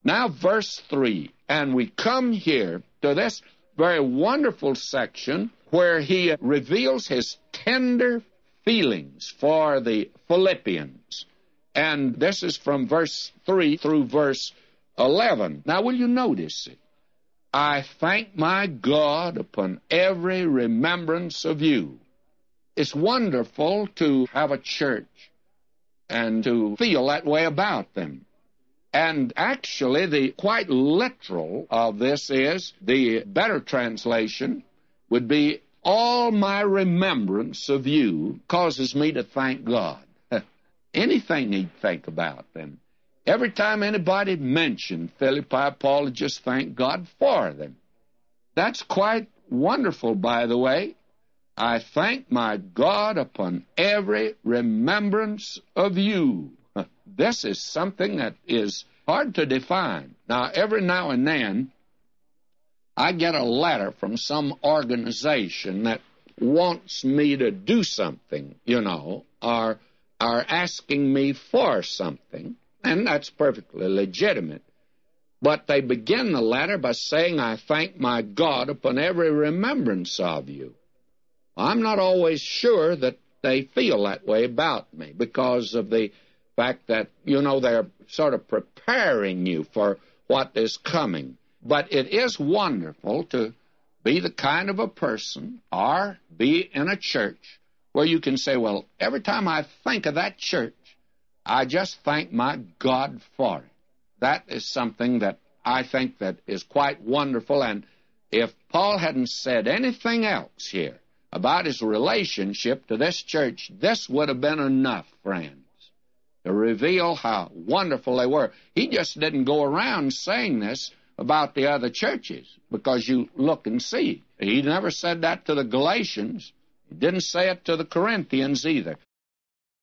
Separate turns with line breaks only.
Now, verse 3, and we come here to this very wonderful section where he reveals his tender feelings for the Philippians. And this is from verse 3 through verse 11. Now, will you notice it? I thank my God upon every remembrance of you. It's wonderful to have a church and to feel that way about them. And actually, the quite literal of this is, the better translation would be, all my remembrance of you causes me to thank God. Anything he'd think about them. Every time anybody mentioned Philippi, Paul would just thank God for them. That's quite wonderful, by the way. I thank my God upon every remembrance of you. This is something that is hard to define. Now, every now and then, I get a letter from some organization that wants me to do something, or are asking me for something, and that's perfectly legitimate. But they begin the letter by saying, I thank my God upon every remembrance of you. I'm not always sure that they feel that way about me because of the fact that, they're sort of preparing you for what is coming. But it is wonderful to be the kind of a person or be in a church where you can say, well, every time I think of that church, I just thank my God for it. That is something that I think that is quite wonderful. And if Paul hadn't said anything else here about his relationship to this church, this would have been enough, friends, to reveal how wonderful they were. He just didn't go around saying this about the other churches, because you look and see. He never said that to the Galatians. He didn't say it to the Corinthians either.